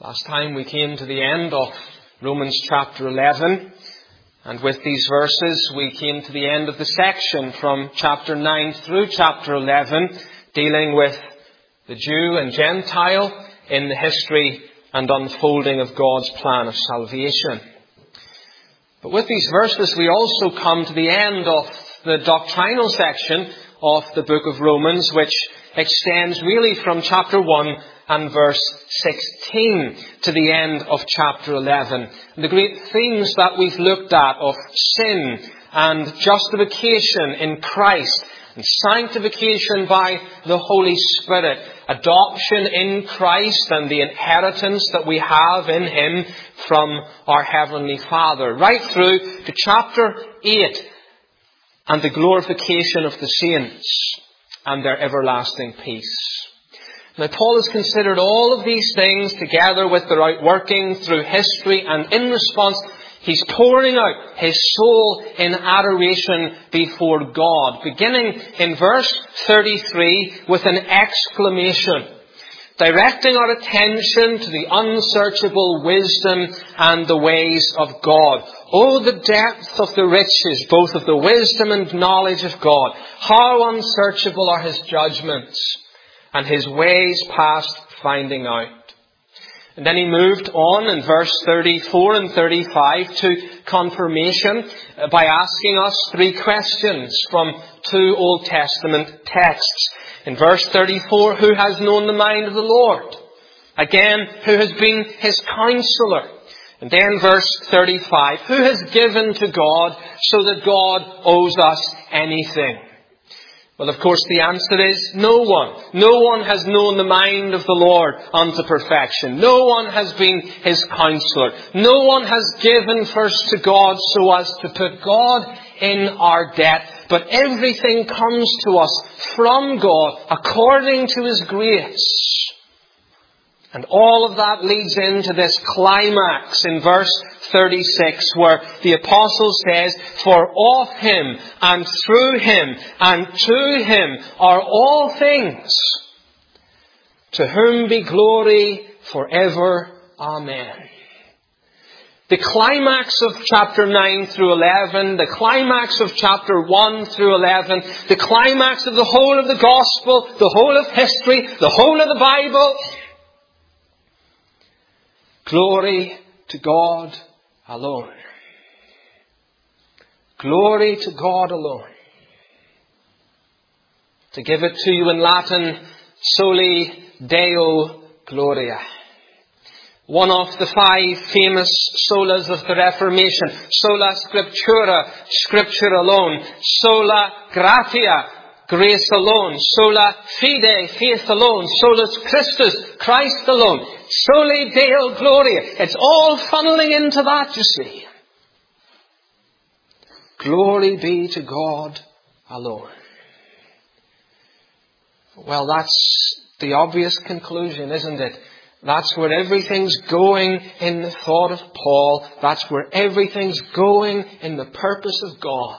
Last time we came to the end of Romans chapter 11, and with these verses we came to the end of the section from chapter 9 through chapter 11, dealing with the Jew and Gentile in the history and unfolding of God's plan of salvation. But with these verses we also come to the end of the doctrinal section of the book of Romans, which extends really from chapter 1 and verse 16 to the end of chapter 11. The great themes that we've looked at of sin and justification in Christ and sanctification by the Holy Spirit, adoption in Christ and the inheritance that we have in Him from our Heavenly Father, right through to chapter 8 and the glorification of the saints and their everlasting peace. Now, Paul has considered all of these things together with their outworking through history, and in response, he's pouring out his soul in adoration before God, beginning in verse 33 with an exclamation, directing our attention to the unsearchable wisdom and the ways of God. Oh, the depth of the riches, both of the wisdom and knowledge of God. How unsearchable are His judgments, and His ways past finding out. And then he moved on in verse 34 and 35 to confirmation by asking us three questions from two Old Testament texts. In verse 34, who has known the mind of the Lord? Again, who has been His counselor? And then verse 35, who has given to God so that God owes us anything? Well, of course, the answer is no one. No one has known the mind of the Lord unto perfection. No one has been His counselor. No one has given first to God so as to put God in our debt. But everything comes to us from God according to His grace. And all of that leads into this climax in verse 36 where the apostle says, for of Him and through Him and to Him are all things, to whom be glory forever. Amen. The climax of chapter 9 through 11, the climax of chapter 1 through 11, the climax of the whole of the gospel, the whole of history, the whole of the Bible. Glory to God alone. Glory to God alone. To give it to you in Latin, soli Deo Gloria. One of the 5 famous solas of the Reformation. Sola Scriptura, Scripture alone. Sola Gratia, grace alone. Sola Fide, faith alone. Solus Christus, Christ alone. Soli Deo Gloria. It's all funneling into that, you see. Glory be to God alone. Well, that's the obvious conclusion, isn't it? That's where everything's going in the thought of Paul. That's where everything's going in the purpose of God.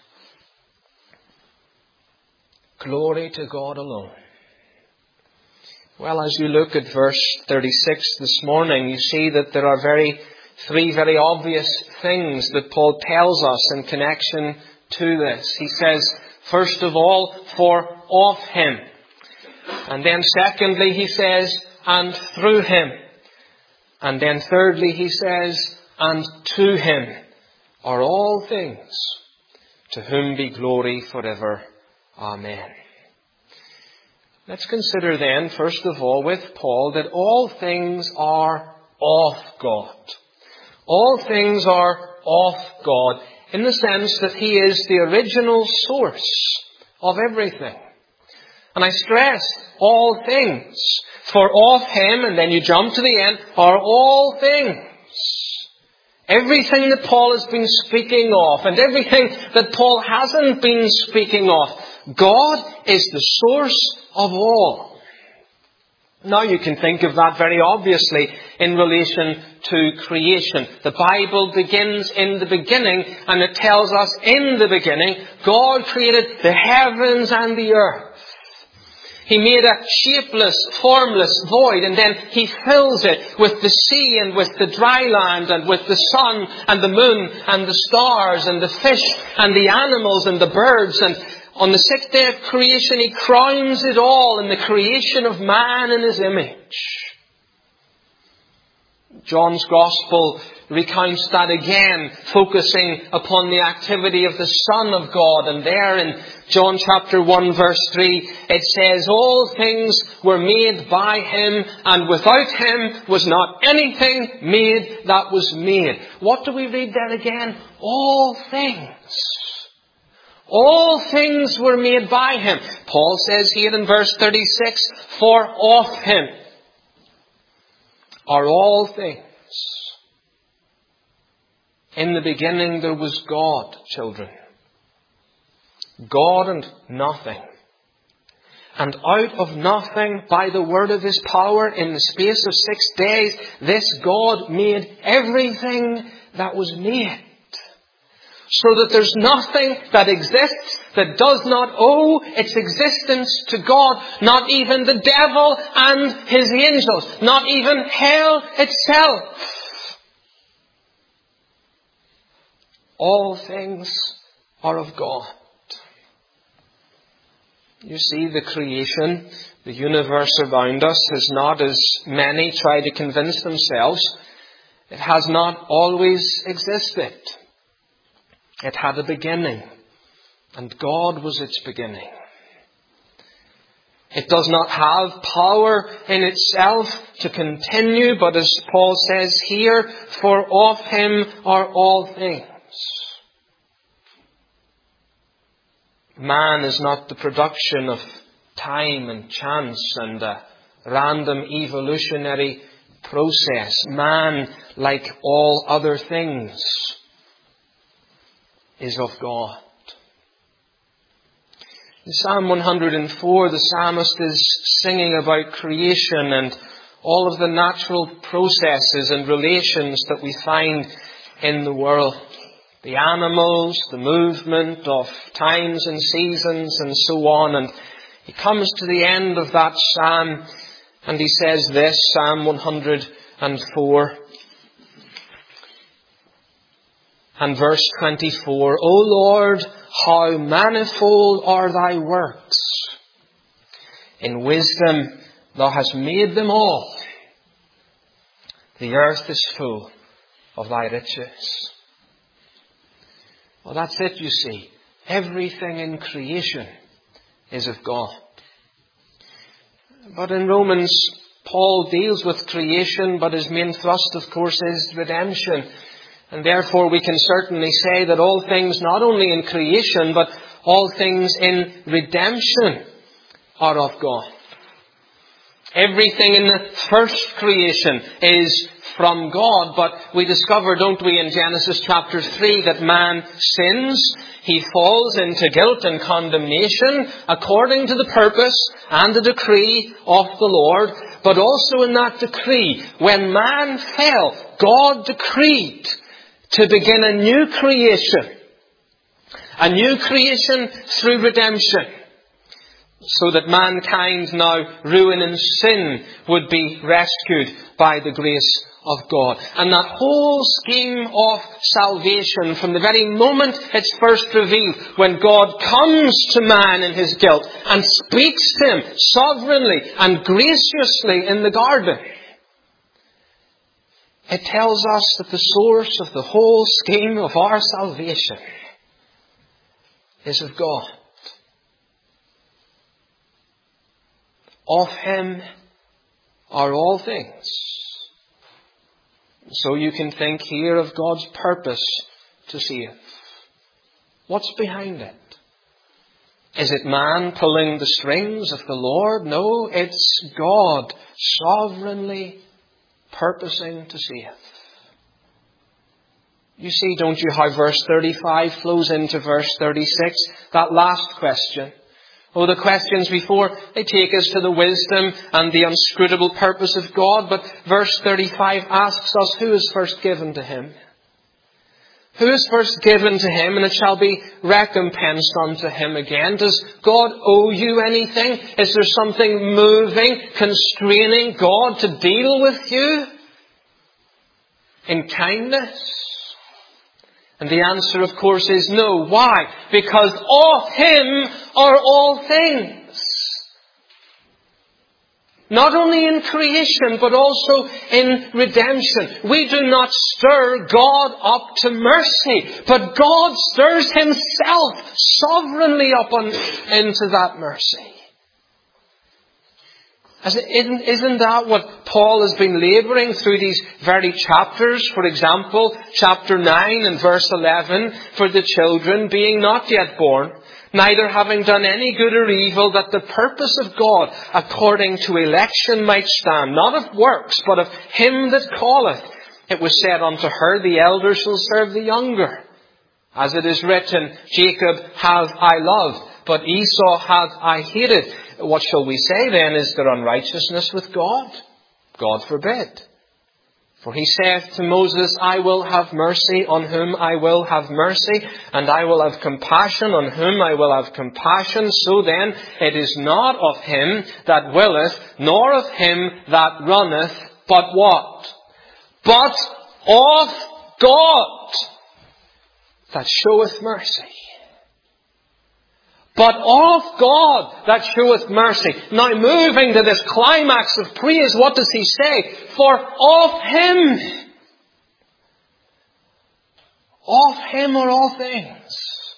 Glory to God alone. Well, as you look at verse 36 this morning, you see that there are three very obvious things that Paul tells us in connection to this. He says, first of all, for of Him. And then secondly, he says, and through Him. And then thirdly, he says, and to Him are all things, to whom be glory forever. Amen. Let's consider then, first of all, with Paul, that all things are of God. All things are of God, in the sense that He is the original source of everything. And I stress, all things. For of Him, and then you jump to the end, are all things. Everything that Paul has been speaking of, and everything that Paul hasn't been speaking of, God is the source of all. Now you can think of that very obviously in relation to creation. The Bible begins in the beginning, and it tells us in the beginning, God created the heavens and the earth. He made a shapeless, formless void, and then He fills it with the sea and with the dry land and with the sun and the moon and the stars and the fish and the animals and the birds. And on the sixth day of creation, He crowns it all in the creation of man in His image. John's Gospel recounts that again, focusing upon the activity of the Son of God. And there in John chapter 1 verse 3, it says, all things were made by Him, and without Him was not anything made that was made. What do we read there again? All things. All things were made by Him. Paul says here in verse 36, for of Him are all things. In the beginning there was God, children. God and nothing. And out of nothing, by the word of His power, in the space of 6 days, this God made everything that was made. So that there's nothing that exists that does not owe its existence to God. Not even the devil and his angels. Not even hell itself. All things are of God. You see, the creation, the universe around us, has not, as many try to convince themselves, it has not always existed. It had a beginning, and God was its beginning. It does not have power in itself to continue, but as Paul says here, for of Him are all things. Man is not the production of time and chance and a random evolutionary process. Man, like all other things, is of God. In Psalm 104, the psalmist is singing about creation and all of the natural processes and relations that we find in the world. The animals, the movement of times and seasons and so on. And he comes to the end of that psalm and he says this, Psalm 104 and verse 24, O Lord, how manifold are Thy works. In wisdom Thou hast made them all. The earth is full of Thy riches. Well, that's it, you see. Everything in creation is of God. But in Romans, Paul deals with creation, but his main thrust, of course, is redemption. And therefore we can certainly say that all things, not only in creation, but all things in redemption are of God. Everything in the first creation is from God, but we discover, don't we, in Genesis chapter 3, that man sins. He falls into guilt and condemnation according to the purpose and the decree of the Lord. But also in that decree, when man fell, God decreed to begin a new creation. A new creation through redemption. So that mankind, now ruined in sin, would be rescued by the grace of God. And that whole scheme of salvation, from the very moment it's first revealed, when God comes to man in his guilt and speaks to him sovereignly and graciously in the garden, it tells us that the source of the whole scheme of our salvation is of God. Of Him are all things. So you can think here of God's purpose to save. What's behind it? Is it man pulling the strings of the Lord? No, it's God sovereignly purposing to save. You see, don't you, how verse 35 flows into verse 36? That last question. Oh, the questions before, they take us to the wisdom and the inscrutable purpose of God. But verse 35 asks us, who is first given to Him? Who is first given to him, and it shall be recompensed unto him again. Does God owe you anything? Is there something moving, constraining God to deal with you in kindness? And the answer, of course, is no. Why? Because of him are all things. Not only in creation, but also in redemption. We do not stir God up to mercy, but God stirs himself sovereignly up into that mercy. Isn't that what Paul has been labouring through these very chapters? For example, chapter 9 and verse 11, for the children being not yet born, neither having done any good or evil, that the purpose of God according to election might stand, not of works, but of him that calleth. It was said unto her, the elder shall serve the younger. As it is written, Jacob have I loved, but Esau have I hated. What shall we say then? Is there unrighteousness with God? God forbid. For he saith to Moses, I will have mercy on whom I will have mercy, and I will have compassion on whom I will have compassion. So then, it is not of him that willeth, nor of him that runneth, but what? But of God that showeth mercy. But of God that showeth mercy. Now moving to this climax of praise, what does he say? For of him are all things.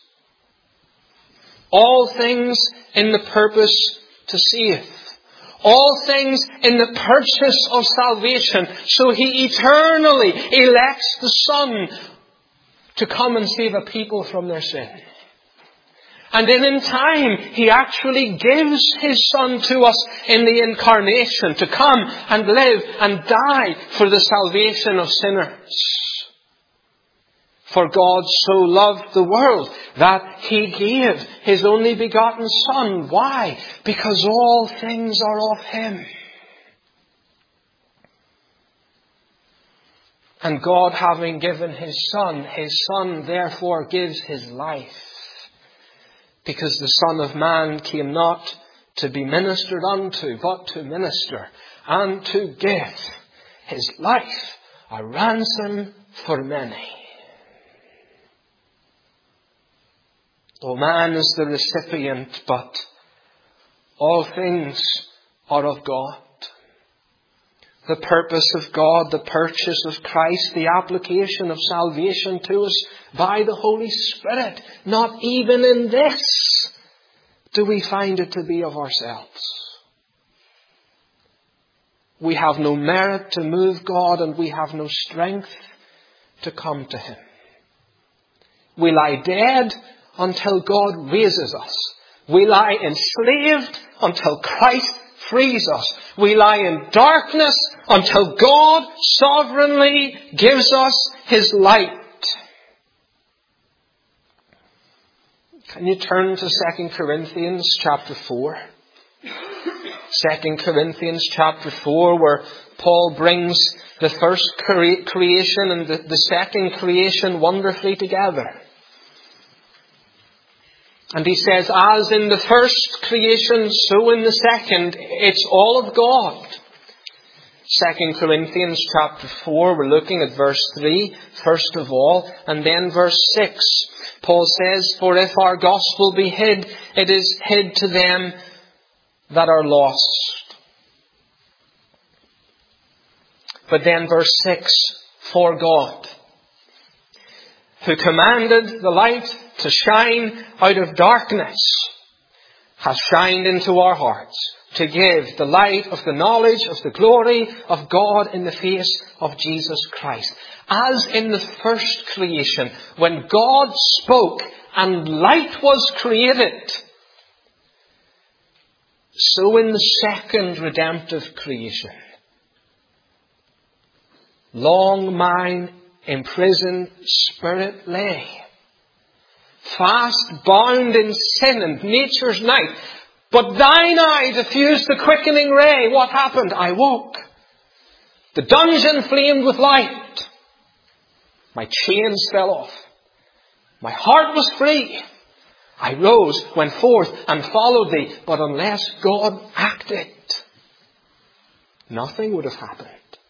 All things in the purpose to save. All things in the purchase of salvation. So he eternally elects the Son to come and save a people from their sin. And then in time, he actually gives his Son to us in the incarnation to come and live and die for the salvation of sinners. For God so loved the world that he gave his only begotten Son. Why? Because all things are of him. And God, having given his Son therefore gives his life. Because the Son of Man came not to be ministered unto, but to minister and to give his life a ransom for many. Though man is the recipient, but all things are of God. The purpose of God, the purchase of Christ, the application of salvation to us by the Holy Spirit. Not even in this do we find it to be of ourselves. We have no merit to move God, and we have no strength to come to him. We lie dead until God raises us. We lie enslaved until Christ frees us. We lie in darkness until God sovereignly gives us his light. Can you turn to 2 Corinthians chapter 4? 2 Corinthians chapter 4, where Paul brings the first creation and the second creation wonderfully together. And he says, as in the first creation, so in the second, it's all of God. 2 Corinthians chapter 4, we're looking at verse 3, first of all, and then verse 6. Paul says, for if our gospel be hid, it is hid to them that are lost. But then verse 6, for God, who commanded the light to shine out of darkness, has shined into our hearts to give the light of the knowledge of the glory of God in the face of Jesus Christ. As in the first creation, when God spoke and light was created, so in the second redemptive creation, long mine imprisoned spirit lay, fast bound in sin and nature's night. But thine eye diffused the quickening ray. What happened? I woke. The dungeon flamed with light. My chains fell off. My heart was free. I rose, went forth, and followed thee. But unless God acted, nothing would have happened.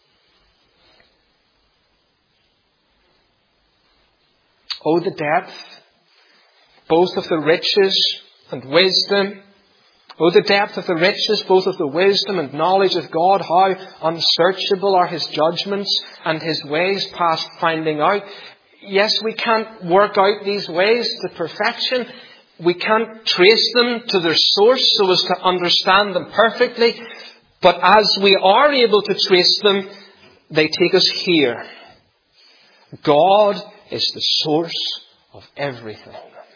Oh, the depth, both of the riches and wisdom. Oh, the depth of the riches, both of the wisdom and knowledge of God. How unsearchable are His judgments and His ways past finding out. Yes, we can't work out these ways to perfection. We can't trace them to their source so as to understand them perfectly. But as we are able to trace them, they take us here. God is the source of everything.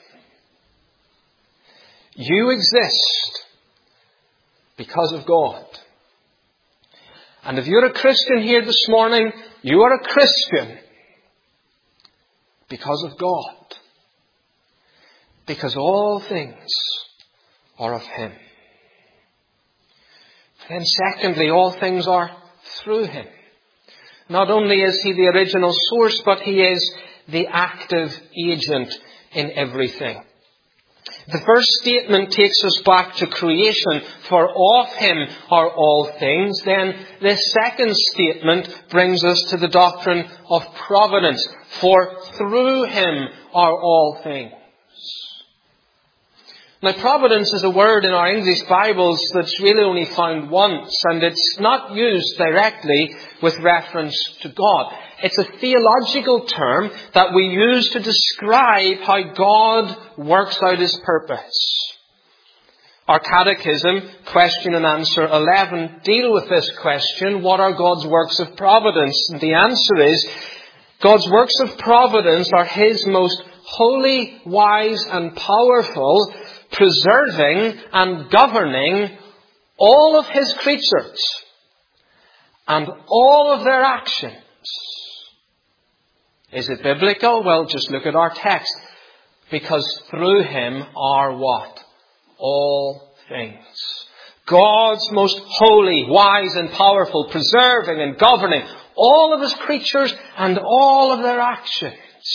You exist because of God. And if you're a Christian here this morning, you are a Christian because of God. Because all things are of Him. Then secondly, all things are through Him. Not only is He the original source, but He is the active agent in everything. The first statement takes us back to creation, for of Him are all things. Then this second statement brings us to the doctrine of providence, for through Him are all things. Now, providence is a word in our English Bibles that's really only found once, and it's not used directly with reference to God. It's a theological term that we use to describe how God works out His purpose. Our Catechism, question and answer 11, deal with this question: what are God's works of providence? And the answer is, God's works of providence are His most holy, wise and powerful, preserving and governing all of His creatures and all of their actions. Is it biblical? Well, just look at our text. Because through Him are what? All things. God's most holy, wise and powerful, preserving and governing all of His creatures and all of their actions.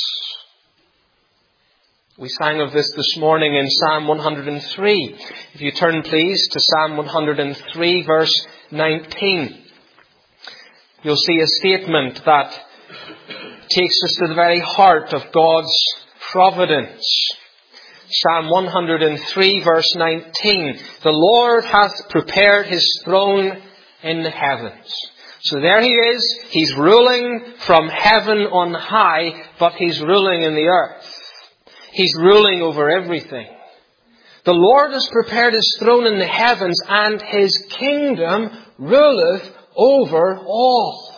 We sang of this morning in Psalm 103. If you turn please to Psalm 103 verse 19. You'll see a statement that takes us to the very heart of God's providence. Psalm 103 verse 19. The Lord hath prepared His throne in the heavens. So there He is. He's ruling from heaven on high, but He's ruling in the earth. He's ruling over everything. The Lord has prepared His throne in the heavens, and His kingdom ruleth over all.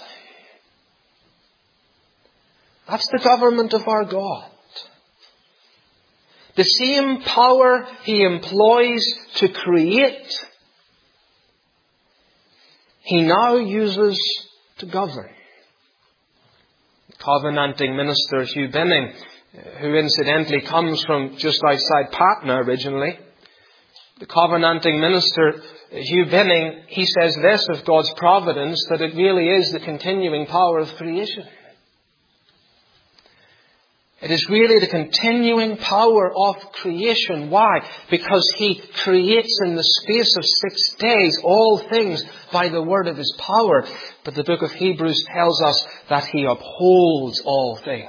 That's the government of our God. The same power He employs to create, He now uses to govern. Covenanting minister Hugh Binning, who incidentally comes from just outside Patna originally. The covenanting minister, Hugh Binning, he says this of God's providence, that it really is the continuing power of creation. It is really the continuing power of creation. Why? Because He creates in the space of 6 days all things by the word of His power. But the book of Hebrews tells us that He upholds all things.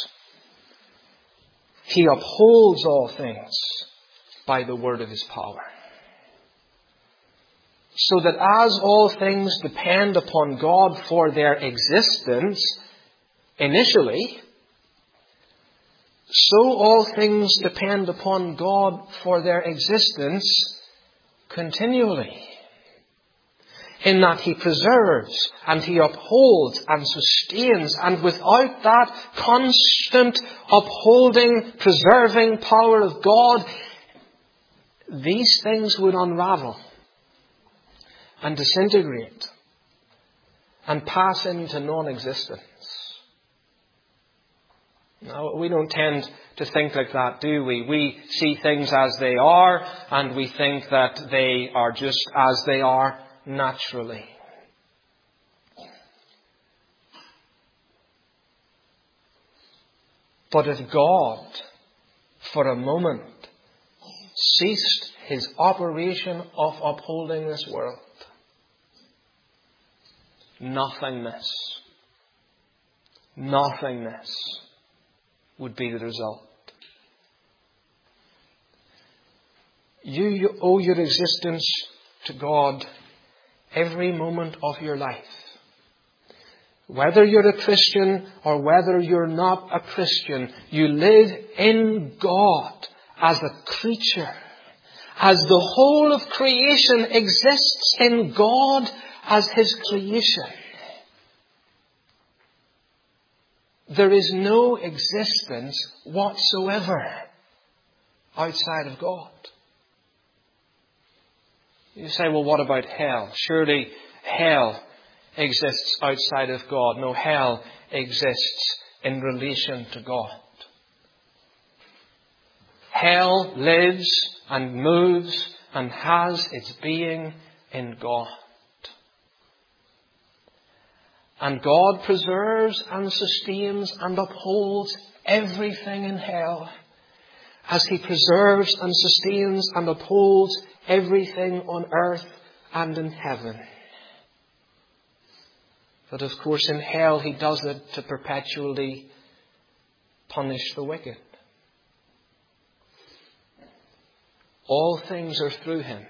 He upholds all things by the word of His power. So that as all things depend upon God for their existence initially, so all things depend upon God for their existence continually. In that He preserves and He upholds and sustains, and without that constant upholding, preserving power of God, these things would unravel and disintegrate and pass into non-existence. Now, we don't tend to think like that, do we? We see things as they are, and we think that they are just as they are naturally. But if God, for a moment, ceased His operation of upholding this world, nothingness would be the result. You owe your existence to God every moment of your life. Whether you're a Christian or whether you're not a Christian, you live in God as a creature, as the whole of creation exists in God as His creation. There is no existence whatsoever outside of God. You say, well, what about hell? Surely hell exists outside of God. No, hell exists in relation to God. Hell lives and moves and has its being in God. And God preserves and sustains and upholds everything in hell, as He preserves and sustains and upholds everything on earth and in heaven. But of course in hell He does it to perpetually punish the wicked. All things are through Him.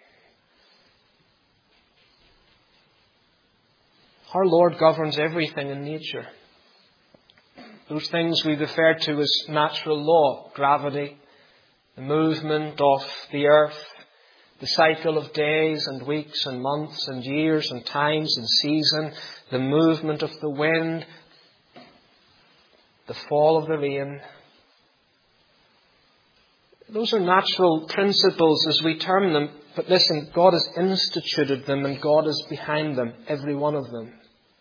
Our Lord governs everything in nature. Those things we refer to as natural law, gravity, the movement of the earth, the cycle of days and weeks and months and years and times and season, the movement of the wind, the fall of the rain. Those are natural principles as we term them. But listen, God has instituted them and God is behind them, every one of them.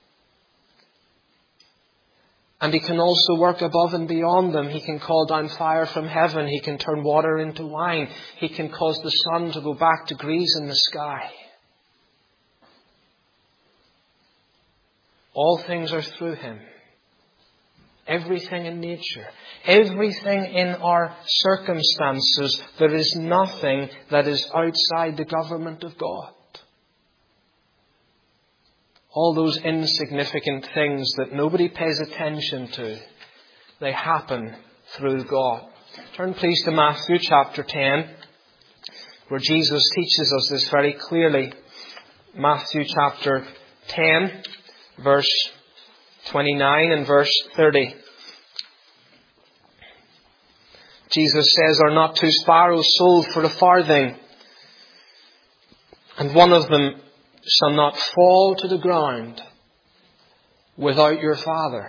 And He can also work above and beyond them. He can call down fire from heaven. He can turn water into wine. He can cause the sun to go back degrees in the sky. All things are through Him. Everything in nature, everything in our circumstances, there is nothing that is outside the government of God. All those insignificant things that nobody pays attention to, they happen through God. Turn please to Matthew chapter 10, where Jesus teaches us this very clearly. Matthew chapter 10, verse 29 and verse 30. Jesus says, "Are not 2 sparrows sold for a farthing? And one of them shall not fall to the ground without your Father."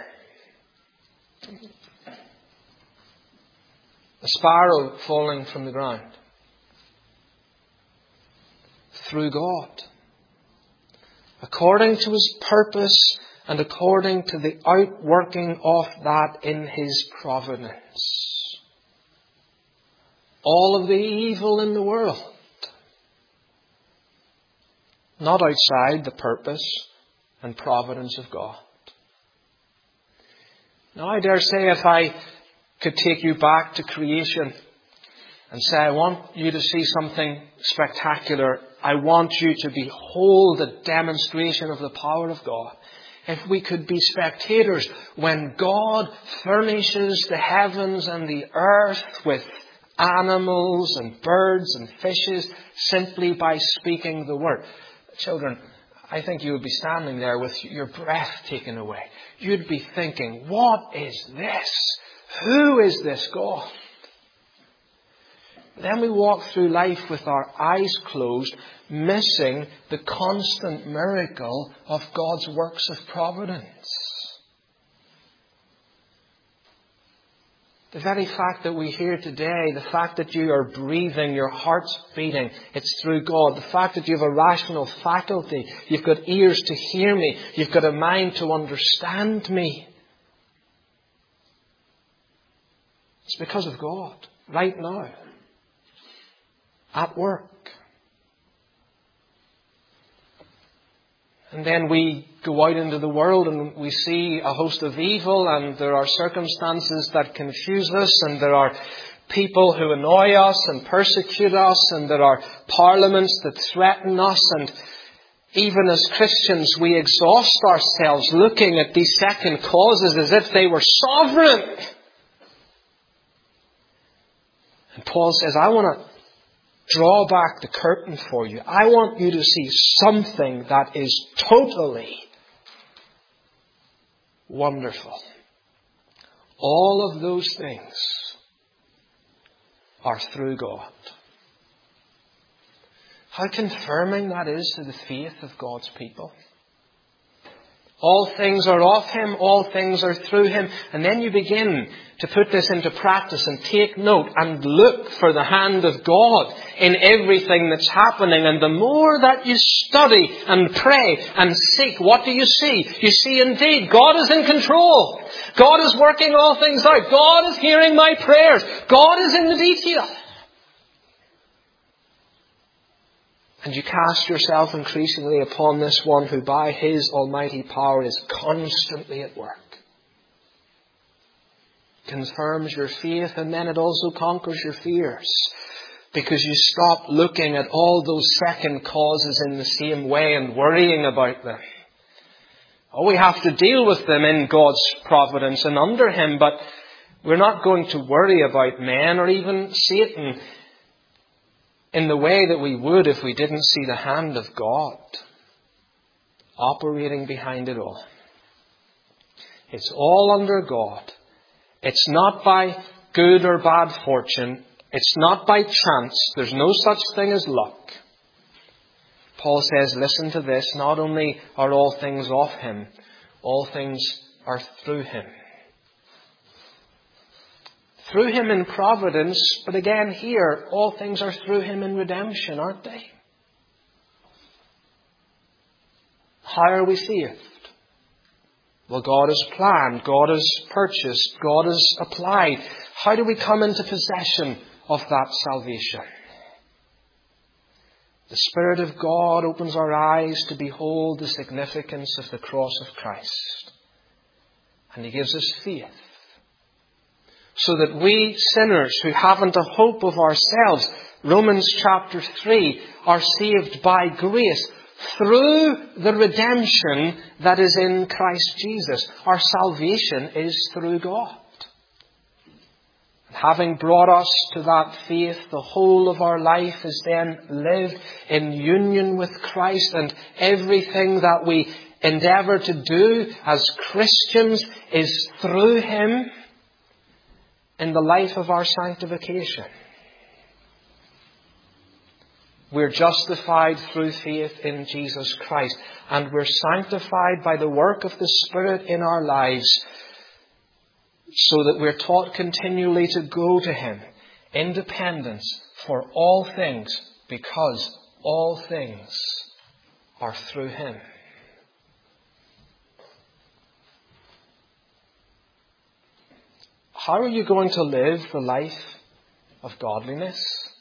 A sparrow falling from the ground. Through God. According to His purpose and according to the outworking of that in His providence. All of the evil in the world, not outside the purpose and providence of God. Now I dare say if I could take you back to creation and say, I want you to see something spectacular. I want you to behold a demonstration of the power of God. If we could be spectators when God furnishes the heavens and the earth with animals and birds and fishes simply by speaking the word. Children, I think you would be standing there with your breath taken away. You'd be thinking, what is this? Who is this God? Then we walk through life with our eyes closed, missing the constant miracle of God's works of providence. The very fact that we're here today, the fact that you are breathing, your heart's beating, it's through God. The fact that you have a rational faculty, you've got ears to hear me, you've got a mind to understand me. It's because of God, right now, at work. And then we go out into the world and we see a host of evil, and there are circumstances that confuse us, and there are people who annoy us and persecute us, and there are parliaments that threaten us, and even as Christians we exhaust ourselves looking at these second causes as if they were sovereign. And Paul says, I want to draw back the curtain for you. I want you to see something that is totally wonderful. All of those things are through God. How confirming that is to the faith of God's people. All things are of Him, all things are through Him. And then you begin to put this into practice and take note and look for the hand of God in everything that's happening. And the more that you study and pray and seek, what do you see? You see indeed God is in control. God is working all things out. God is hearing my prayers. God is in the detail. And you cast yourself increasingly upon this one who by His almighty power is constantly at work. Confirms your faith, and then it also conquers your fears. Because you stop looking at all those second causes in the same way and worrying about them. Oh, we have to deal with them in God's providence and under Him, but we're not going to worry about men or even Satan in the way that we would if we didn't see the hand of God operating behind it all. It's all under God. It's not by good or bad fortune. It's not by chance. There's no such thing as luck. Paul says, listen to this, not only are all things of Him, all things are through Him. Through Him in providence, but again here, all things are through Him in redemption, aren't they? How are we saved? Well, God has planned, God has purchased, God has applied. How do we come into possession of that salvation? The Spirit of God opens our eyes to behold the significance of the cross of Christ. And He gives us faith. So that we sinners who haven't a hope of ourselves, Romans chapter 3, are saved by grace through the redemption that is in Christ Jesus. Our salvation is through God. Having brought us to that faith, the whole of our life is then lived in union with Christ, and everything that we endeavour to do as Christians is through Him in the life of our sanctification. We're justified through faith in Jesus Christ, and we're sanctified by the work of the Spirit in our lives, so that we're taught continually to go to Him in dependence for all things, because all things are through Him. How are you going to live the life of godliness?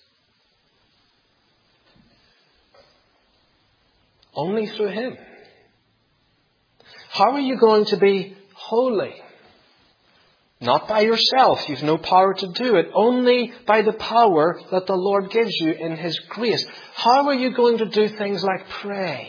Only through Him. How are you going to be holy? Not by yourself. You've no power to do it. Only by the power that the Lord gives you in His grace. How are you going to do things like pray?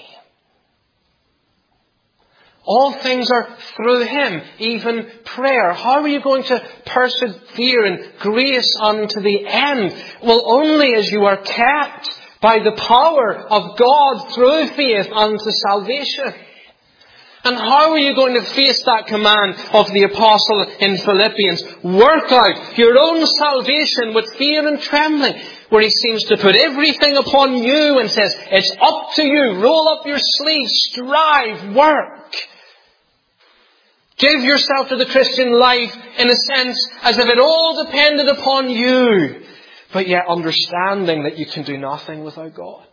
All things are through Him, even prayer. How are you going to persevere in grace unto the end? Well, only as you are kept by the power of God through faith unto salvation. And how are you going to face that command of the apostle in Philippians? Work out your own salvation with fear and trembling, where he seems to put everything upon you and says, it's up to you. Roll up your sleeves, strive, work. Give yourself to the Christian life in a sense as if it all depended upon you, but yet understanding that you can do nothing without God.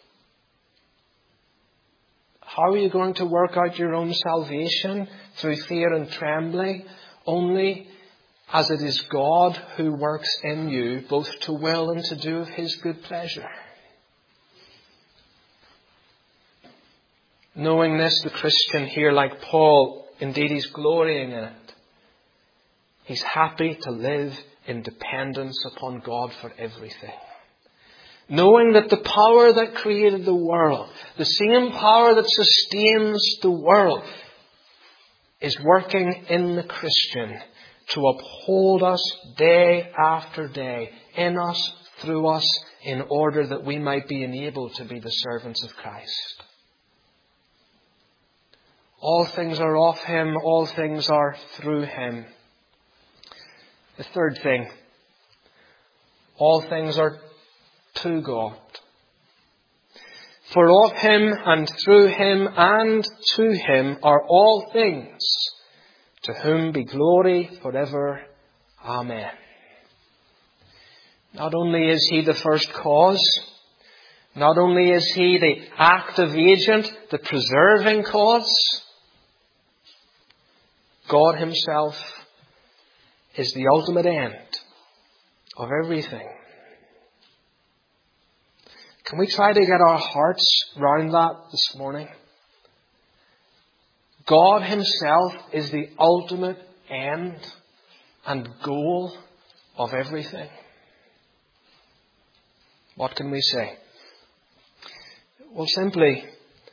How are you going to work out your own salvation through fear and trembling? Only as it is God who works in you, both to will and to do of His good pleasure. Knowing this, the Christian here, like Paul, indeed he's glorying in it. He's happy to live in dependence upon God for everything. Knowing that the power that created the world, the same power that sustains the world, is working in the Christian to uphold us day after day, in us, through us, in order that we might be enabled to be the servants of Christ. All things are of Him, all things are through Him. The third thing, all things are to God. For of Him and through Him and to Him are all things, to whom be glory forever. Amen. Not only is He the first cause, not only is He the active agent, the preserving cause, God Himself is the ultimate end of everything. Can we try to get our hearts round that this morning? God Himself is the ultimate end and goal of everything. What can we say? Well, simply,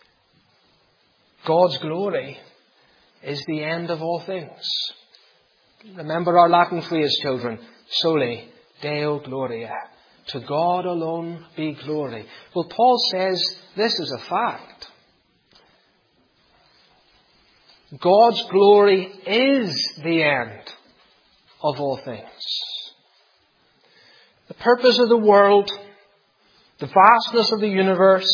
God's glory is the end of all things. Remember our Latin phrase, children, soli Deo Gloria. To God alone be glory. Well, Paul says this is a fact. God's glory is the end of all things. The purpose of the world, the vastness of the universe,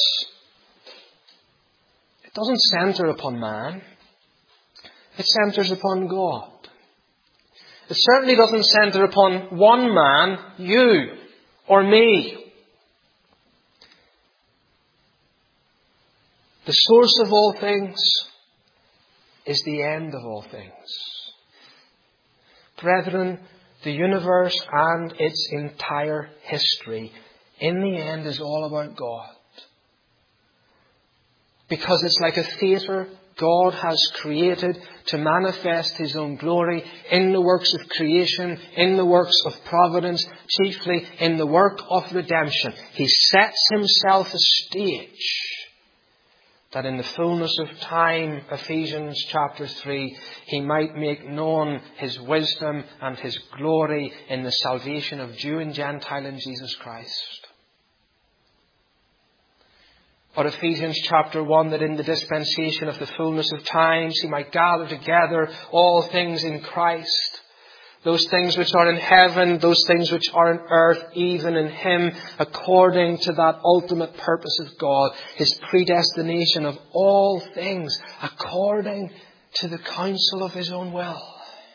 it doesn't center upon man. It centers upon God. It certainly doesn't center upon one man, you or me. The source of all things is the end of all things. Brethren, the universe and its entire history, in the end, is all about God. Because it's like a theatre God has created to manifest His own glory in the works of creation, in the works of providence, chiefly in the work of redemption. He sets Himself a stage that in the fullness of time, Ephesians chapter 3, He might make known His wisdom and His glory in the salvation of Jew and Gentile in Jesus Christ. Or Ephesians chapter 1, that in the dispensation of the fullness of times He might gather together all things in Christ. Those things which are in heaven, those things which are on earth, even in Him, according to that ultimate purpose of God, His predestination of all things, according to the counsel of His own will.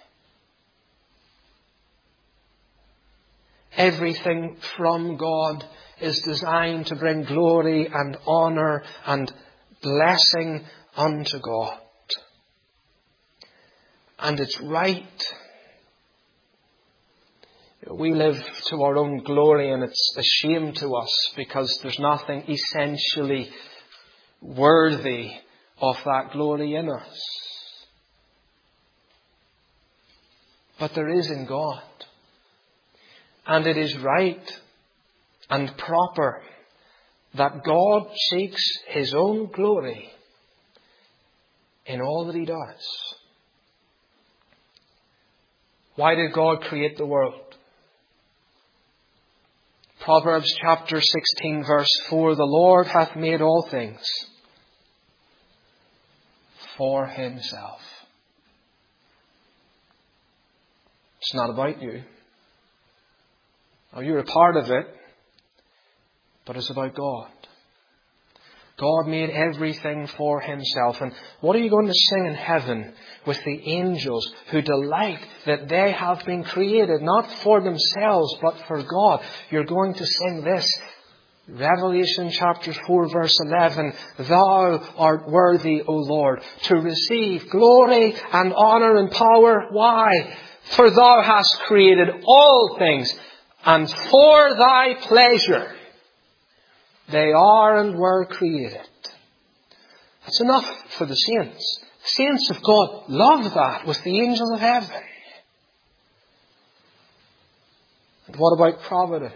Everything from God is designed to bring glory and honour and blessing unto God. And it's right. We live to our own glory, and it's a shame to us because there's nothing essentially worthy of that glory in us. But there is in God. And it is right and proper that God seeks His own glory in all that He does. Why did God create the world? Proverbs chapter 16 verse 4, the Lord hath made all things for Himself. It's not about you. Now, you're a part of it, but it's about God. God made everything for Himself. And what are you going to sing in heaven with the angels who delight that they have been created not for themselves but for God? You're going to sing this. Revelation chapter 4 verse 11. Thou art worthy, O Lord, to receive glory and honour and power. Why? For Thou hast created all things, and for Thy pleasure they are and were created. It's enough for the saints. The saints of God love that with the angels of heaven. And what about providence?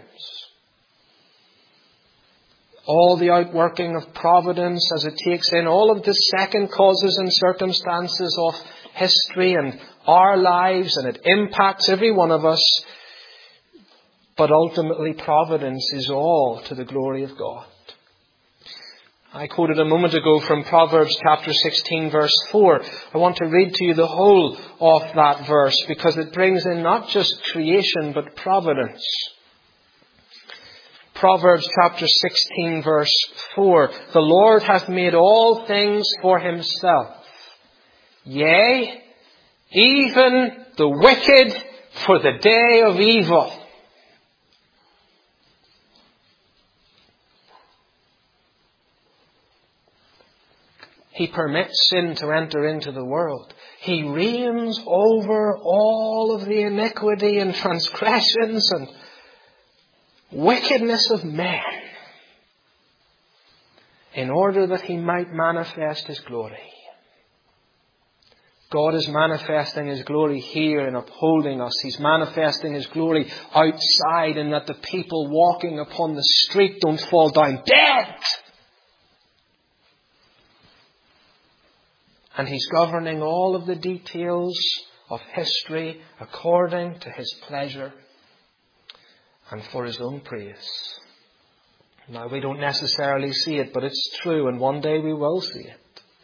All the outworking of providence as it takes in all of the second causes and circumstances of history and our lives, and it impacts every one of us. But ultimately, providence is all to the glory of God. I quoted a moment ago from Proverbs chapter 16 verse 4. I want to read to you the whole of that verse because it brings in not just creation but providence. Proverbs chapter 16 verse 4. The Lord hath made all things for himself. Yea, even the wicked for the day of evil. He permits sin to enter into the world. He reigns over all of the iniquity and transgressions and wickedness of men in order that He might manifest His glory. God is manifesting His glory here in upholding us. He's manifesting His glory outside in that the people walking upon the street don't fall down dead. And He's governing all of the details of history according to His pleasure and for His own praise. Now, we don't necessarily see it, but it's true, and one day we will see it.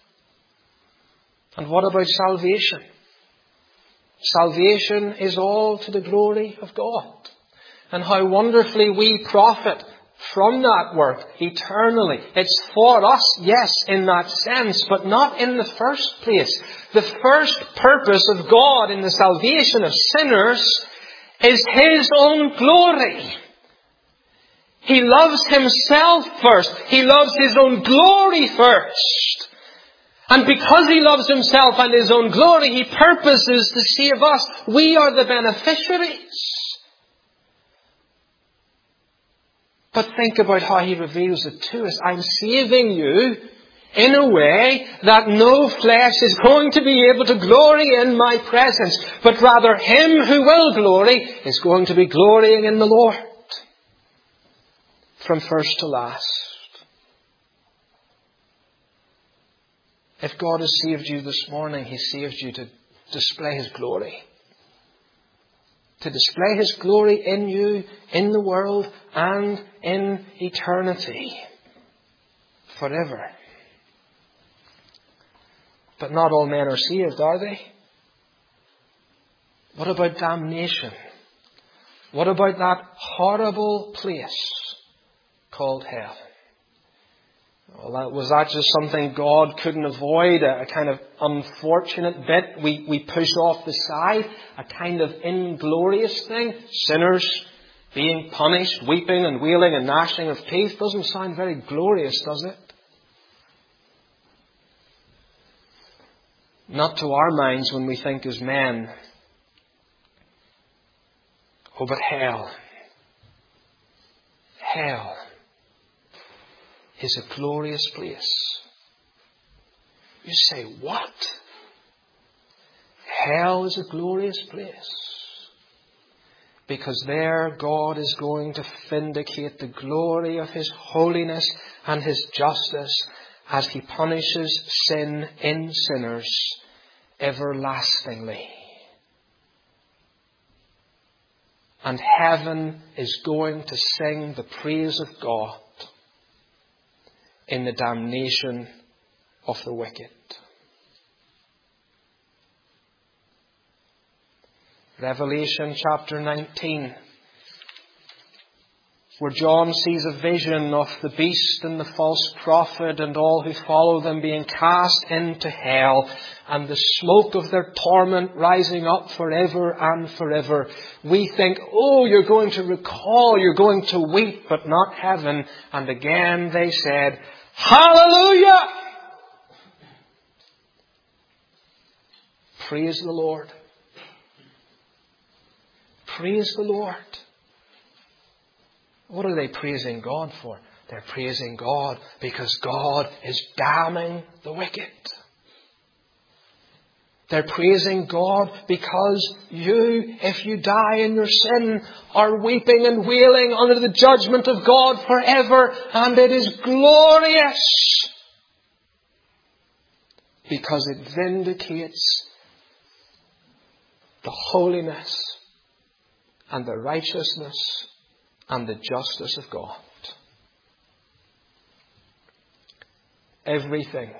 And what about salvation? Salvation is all to the glory of God. And how wonderfully we profit from that work eternally. It's for us, yes, in that sense, but not in the first place. The first purpose of God in the salvation of sinners is His own glory. He loves Himself first. He loves His own glory first. And because He loves Himself and His own glory, He purposes to save us. We are the beneficiaries. But think about how He reveals it to us. I'm saving you in a way that no flesh is going to be able to glory in my presence, but rather Him who will glory is going to be glorying in the Lord. From first to last. If God has saved you this morning, He saved you to display His glory. To display His glory in you, in the world, and in eternity. Forever. But not all men are saved, are they? What about damnation? What about that horrible place called hell? Well, was that just something God couldn't avoid? A kind of unfortunate bit we push off the side? A kind of inglorious thing? Sinners being punished, weeping and wailing and gnashing of teeth? Doesn't sound very glorious, does it? Not to our minds when we think as men. Oh, but hell. Hell is a glorious place. You say, what? Hell is a glorious place. Because there God is going to vindicate the glory of His holiness and His justice as He punishes sin in sinners everlastingly. And heaven is going to sing the praise of God in the damnation of the wicked. Revelation chapter 19, where John sees a vision of the beast and the false prophet and all who follow them being cast into hell, and the smoke of their torment rising up forever and forever. We think, oh, you're going to recall, you're going to weep, but not heaven. And again they said, hallelujah! Praise the Lord. Praise the Lord. What are they praising God for? They're praising God because God is damning the wicked. They're praising God because you, if you die in your sin, are weeping and wailing under the judgment of God forever. And it is glorious because it vindicates the holiness and the righteousness and the justice of God. Everything.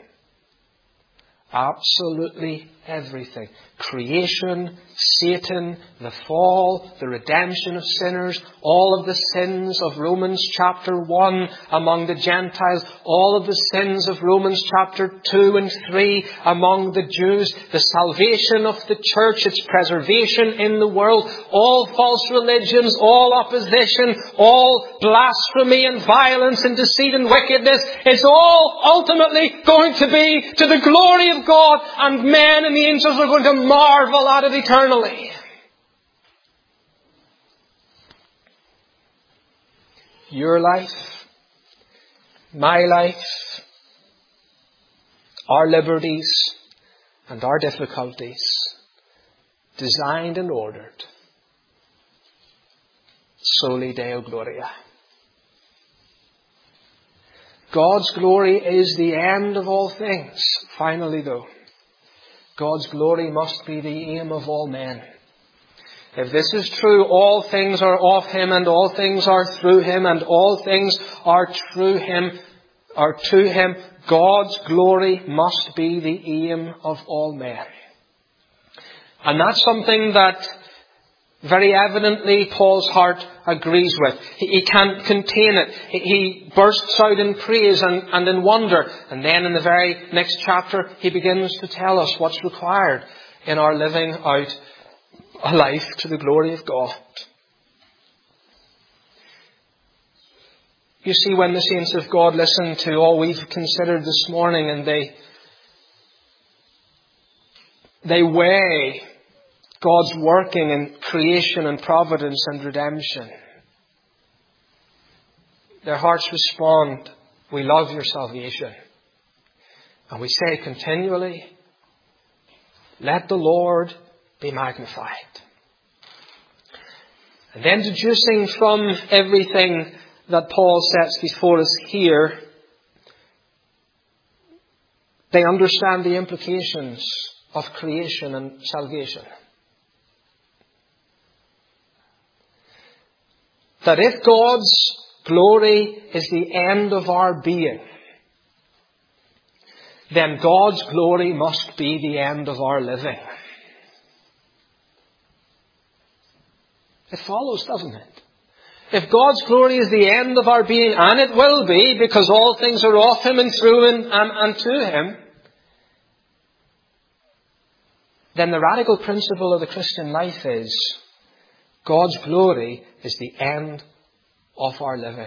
Absolutely everything. Creation, Satan, the fall, the redemption of sinners, all of the sins of Romans chapter 1 among the Gentiles, all of the sins of Romans chapter 2 and 3 among the Jews, the salvation of the church, its preservation in the world, all false religions, all opposition, all blasphemy and violence and deceit and wickedness, it's all ultimately going to be to the glory of God, and men and the angels are going to marvel at it eternally. Your life, my life, our liberties and our difficulties, designed and ordered, soli Deo Gloria. God's glory is the end of all things. Finally, though, God's glory must be the aim of all men. If this is true, all things are of Him, and all things are through Him, and all things are through Him, are to Him. God's glory must be the aim of all men. And that's something that very evidently Paul's heart agrees with. He can't contain it. He bursts out in praise and in wonder. And then in the very next chapter, he begins to tell us what's required in our living out a life to the glory of God. You see, when the saints of God listen to all we've considered this morning, and they weigh God's working in creation and providence and redemption, their hearts respond, we love your salvation. And we say continually, let the Lord be magnified. And then deducing from everything that Paul sets before us here, they understand the implications of creation and salvation. That if God's glory is the end of our being, then God's glory must be the end of our living. It follows, doesn't it? If God's glory is the end of our being, and it will be, because all things are of Him and through Him and to Him, then the radical principle of the Christian life is God's glory is the end of our living.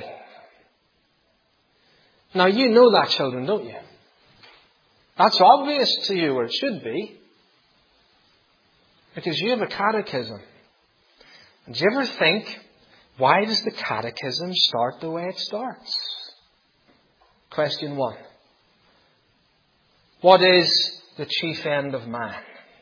Now you know that, children, don't you? That's obvious to you, or it should be. Because you have a catechism. And do you ever think, why does the catechism start the way it starts? Question 1. What is the chief end of man?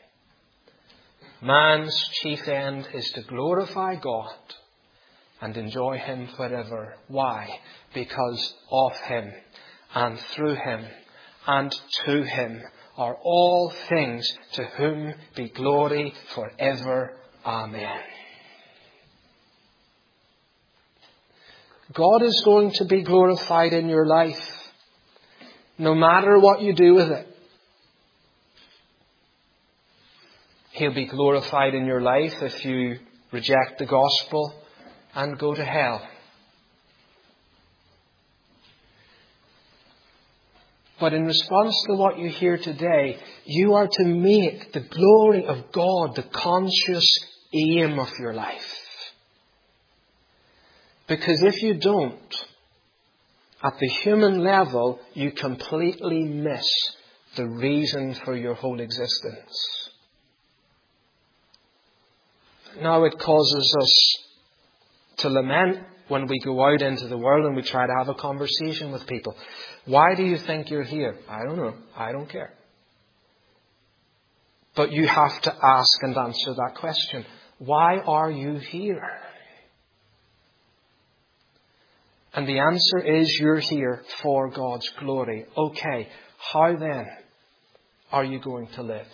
Man's chief end is to glorify God and enjoy Him forever. Why? Because of Him and through Him and to Him are all things, to whom be glory forever. Amen. God is going to be glorified in your life, no matter what you do with it. He'll be glorified in your life if you reject the gospel and go to hell. But in response to what you hear today, you are to make the glory of God the conscious aim of your life. Because if you don't, at the human level, you completely miss the reason for your whole existence. Now it causes us to lament when we go out into the world and we try to have a conversation with people. Why do you think you're here? I don't know. I don't care. But you have to ask and answer that question. Why are you here? And the answer is you're here for God's glory. Okay, how then are you going to live?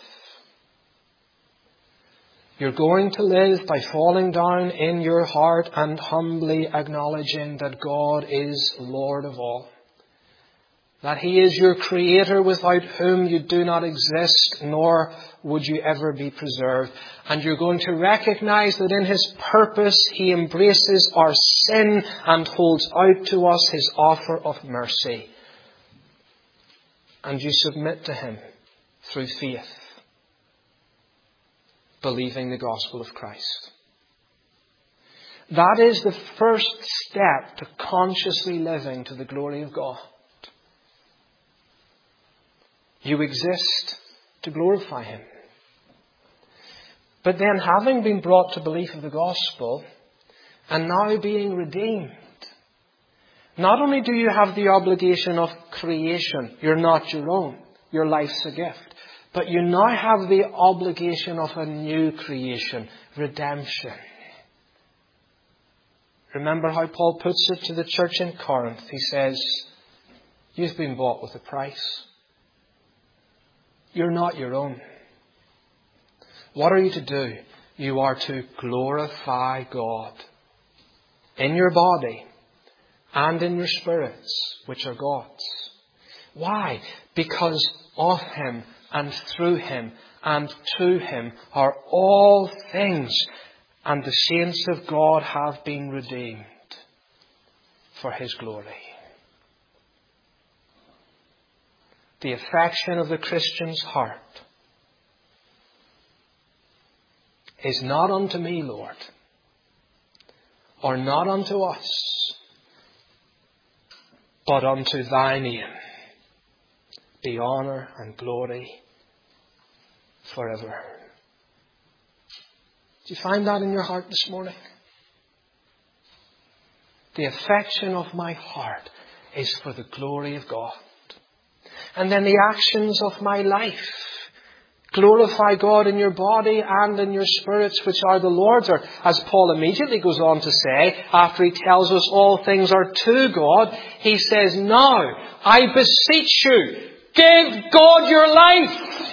You're going to live by falling down in your heart and humbly acknowledging that God is Lord of all. That He is your Creator without whom you do not exist, nor would you ever be preserved. And you're going to recognize that in His purpose He embraces our sin and holds out to us His offer of mercy. And you submit to Him through faith, believing the gospel of Christ. That is the first step to consciously living to the glory of God. You exist to glorify Him. But then, having been brought to belief of the gospel and now being redeemed, not only do you have the obligation of creation, you're not your own, your life's a gift, but you now have the obligation of a new creation, redemption. Remember how Paul puts it to the church in Corinth. He says, you've been bought with a price. You're not your own. What are you to do? You are to glorify God in your body and in your spirits, which are God's. Why? Because of Him and through Him and to Him are all things, and the saints of God have been redeemed for His glory. The affection of the Christian's heart is not unto me, Lord, or not unto us, but unto Thy name be honour and glory forever. Do you find that in your heart this morning? The affection of my heart is for the glory of God. And then the actions of my life glorify God in your body and in your spirits, which are the Lord's. Or, as Paul immediately goes on to say, after he tells us all things are to God, he says, now, I beseech you, give God your life.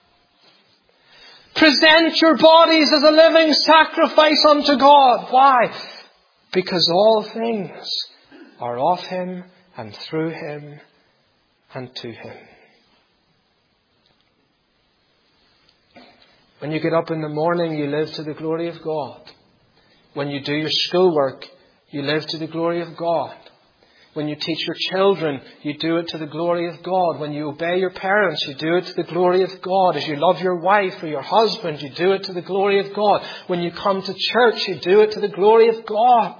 Present your bodies as a living sacrifice unto God. Why? Because all things are of Him and through Him and to Him. When you get up in the morning, you live to the glory of God. When you do your schoolwork, you live to the glory of God. When you teach your children, you do it to the glory of God. When you obey your parents, you do it to the glory of God. As you love your wife or your husband, you do it to the glory of God. When you come to church, you do it to the glory of God.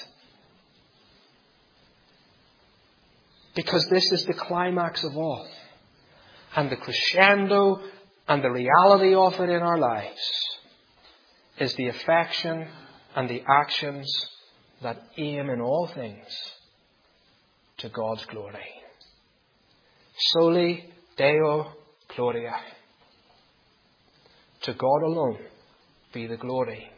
Because this is the climax of all. And the crescendo and the reality of it in our lives is the affection and the actions that aim in all things to God's glory. Soli Deo Gloria. To God alone be the glory